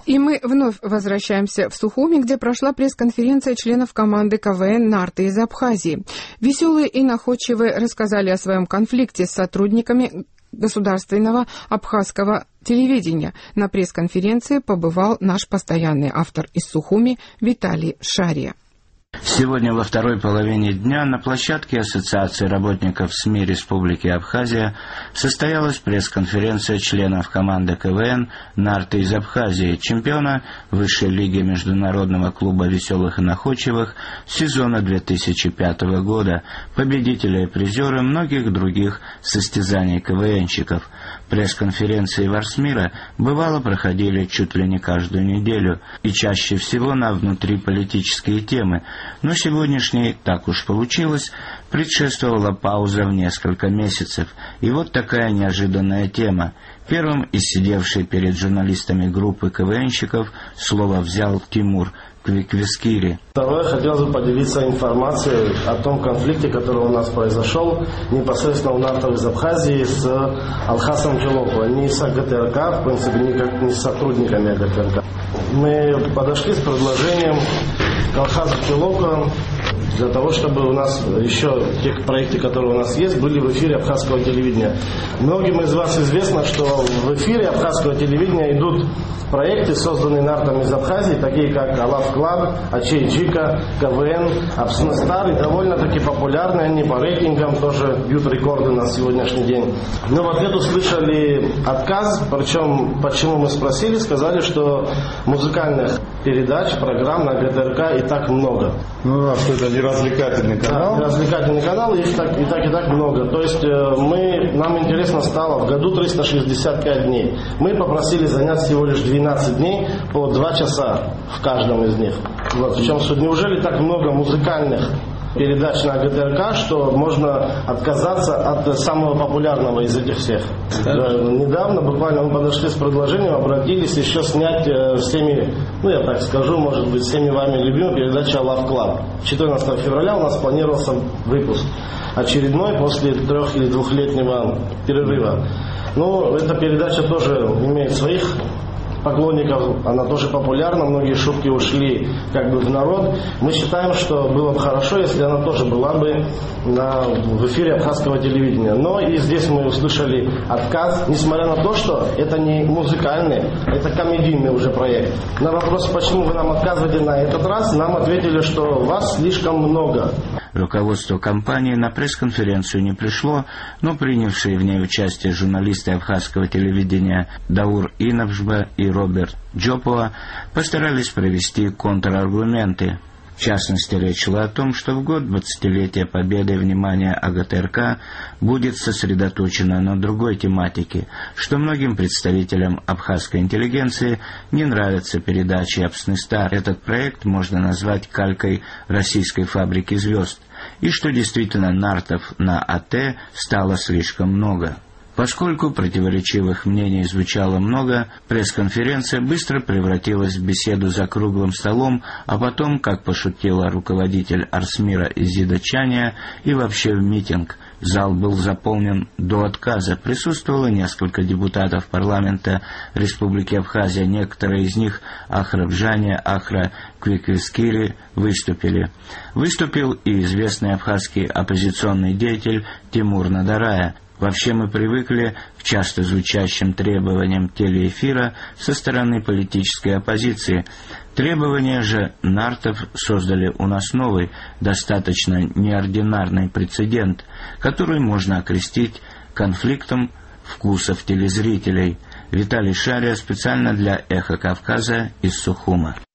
И мы вновь возвращаемся в Сухуми, где прошла пресс-конференция членов команды КВН «Нарты» из Абхазии. Веселые и находчивые рассказали о своем конфликте с сотрудниками государственного абхазского телевидения. На пресс-конференции побывал наш постоянный автор из Сухуми Виталий Шария. Сегодня во второй половине дня на площадке Ассоциации работников СМИ Республики Абхазия состоялась пресс-конференция членов команды КВН «Нарты» из Абхазии, чемпиона Высшей лиги Международного клуба веселых и находчивых сезона 2005 года, победителя и призера многих других состязаний КВНщиков. Пресс-конференции Варсмира бывало проходили чуть ли не каждую неделю и чаще всего на внутриполитические темы, но сегодняшней, так уж получилось, предшествовала пауза в несколько месяцев. И вот такая неожиданная тема. Первым из сидевшей перед журналистами группы КВНщиков слово взял Тимур Квиквискири. Второе, хотелось бы поделиться информацией о том конфликте, который у нас произошел непосредственно у нартов из Абхазии с Алхасом Челоко. Не с АГТРК, в принципе, никак не с сотрудниками АГТРК. Мы подошли с предложением к Алхасу Челоко для того, чтобы у нас еще те проекты, которые у нас есть, были в эфире абхазского телевидения. Многим из вас известно, что в эфире абхазского телевидения идут проекты, созданные нартами из Абхазии, такие как «Алав Клаб», «Ачей Джика», КВН, «Абснестар», и довольно-таки популярные они по рейтингам, тоже бьют рекорды на сегодняшний день. Но в ответ услышали отказ, причем почему мы спросили, сказали, что музыкальных передач, программ на ГТРК и так много. Ну а что это не развлекательный канал? Да, развлекательный канал, их и так много. То есть нам интересно стало в году 365 дней. Мы попросили занять всего лишь 12 дней по 2 часа в каждом из них. Вот. В чем суть? Неужели так много музыкальных передач на ГТРК, что можно отказаться от самого популярного из этих всех? Недавно буквально мы подошли с предложением, обратились еще снять всеми, я так скажу, может быть, всеми вами любимую передачу «Love Club». 14 февраля у нас планировался выпуск очередной после 3- или 2-летнего перерыва. Эта передача тоже имеет своих поклонников, она тоже популярна, многие шутки ушли в народ. Мы считаем, что было бы хорошо, если она тоже была бы в эфире абхазского телевидения. Но и здесь мы услышали отказ, несмотря на то, что это не музыкальный, это комедийный уже проект. На вопрос, почему вы нам отказываете на этот раз, нам ответили, что вас слишком много. Руководство компании на пресс-конференцию не пришло, но принявшие в ней участие журналисты абхазского телевидения Даур Инабжба и Роберт Джопова постарались провести контраргументы. В частности, речь шла о том, что в год 20-летия победы внимание АГТРК будет сосредоточено на другой тематике, что многим представителям абхазской интеллигенции не нравятся передачи «Абснестар». Этот проект можно назвать калькой российской фабрики звезд, и что действительно нартов на АТ стало слишком много. Поскольку противоречивых мнений звучало много, пресс-конференция быстро превратилась в беседу за круглым столом, а потом, как пошутила руководитель Арсмира Изида Чания, и вообще в митинг. Зал был заполнен до отказа. Присутствовало несколько депутатов парламента Республики Абхазия. Некоторые из них, Ахра Бжания, Ахра Квиквискири, выступили. Выступил и известный абхазский оппозиционный деятель Тимур Надарая. Вообще мы привыкли к часто звучащим требованиям телеэфира со стороны политической оппозиции. Требования же нартов создали у нас новый, достаточно неординарный прецедент, который можно окрестить конфликтом вкусов телезрителей. Виталий Шария специально для «Эхо Кавказа» из Сухума.